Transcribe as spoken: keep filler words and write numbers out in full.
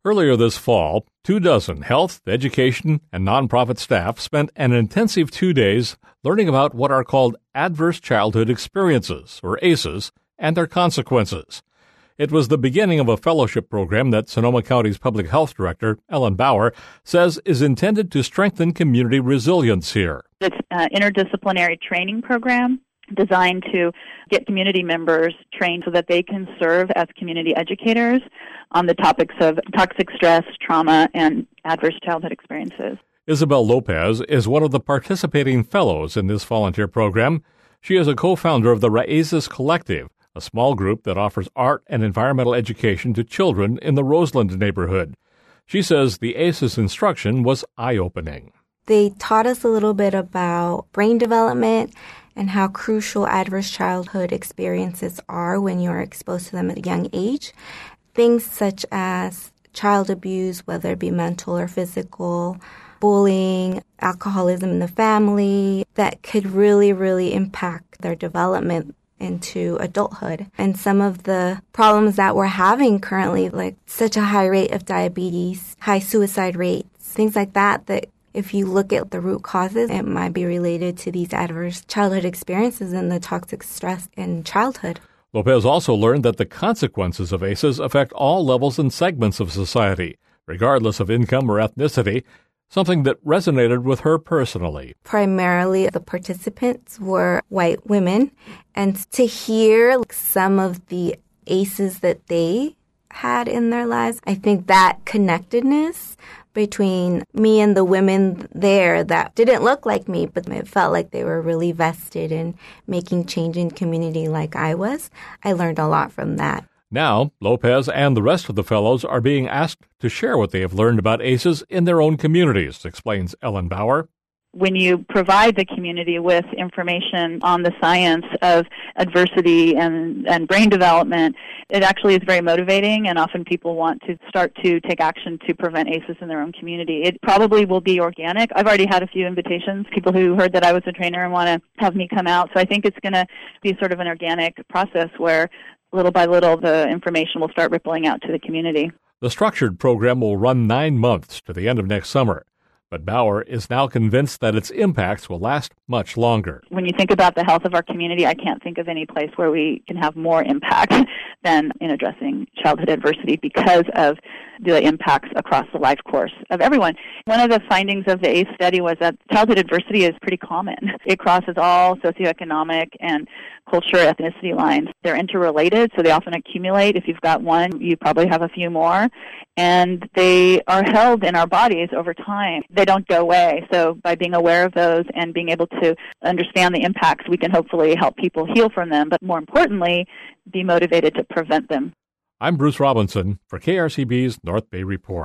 Earlier this fall, two dozen health, education, and nonprofit staff spent an intensive two days learning about what are called Adverse Childhood Experiences, or A C Es, and their consequences. It was the beginning of a fellowship program that Sonoma County's Public Health Director, Ellen Bauer, says is intended to strengthen community resilience here. It's an interdisciplinary training program designed to get community members trained so that they can serve as community educators on the topics of toxic stress, trauma, and adverse childhood experiences. Isabel Lopez is one of the participating fellows in this volunteer program. She is a co-founder of the Raíces Collective, a small group that offers art and environmental education to children in the Roseland neighborhood. She says the A C Es instruction was eye-opening. They taught us a little bit about brain development and how crucial adverse childhood experiences are when you're exposed to them at a young age. Things such as child abuse, whether it be mental or physical, bullying, alcoholism in the family, that could really, really impact their development into adulthood. And some of the problems that we're having currently, like such a high rate of diabetes, high suicide rates, things like that, that if you look at the root causes, it might be related to these adverse childhood experiences and the toxic stress in childhood. Lopez also learned that the consequences of A C Es affect all levels and segments of society, regardless of income or ethnicity, something that resonated with her personally. Primarily, the participants were white women, and to hear some of the A C Es that they had in their lives, I think that connectedness between me and the women there that didn't look like me, but it felt like they were really vested in making change in community like I was. I learned a lot from that. Now, Lopez and the rest of the fellows are being asked to share what they have learned about A C Es in their own communities, explains Ellen Bauer. When you provide the community with information on the science of adversity and, and brain development, it actually is very motivating, and often people want to start to take action to prevent A C Es in their own community. It probably will be organic. I've already had a few invitations, people who heard that I was a trainer and want to have me come out. So I think it's going to be sort of an organic process where little by little the information will start rippling out to the community. The structured program will run nine months to the end of next summer. But Bauer is now convinced that its impacts will last much longer. When you think about the health of our community, I can't think of any place where we can have more impact than in addressing childhood adversity because of the impacts across the life course of everyone. One of the findings of the A C E study was that childhood adversity is pretty common. It crosses all socioeconomic and culture, ethnicity lines. They're interrelated, so they often accumulate. If you've got one, you probably have a few more. And they are held in our bodies over time. They don't go away. So by being aware of those and being able to understand the impacts, we can hopefully help people heal from them, but more importantly, be motivated to prevent them. I'm Bruce Robinson for K R C B's North Bay Report.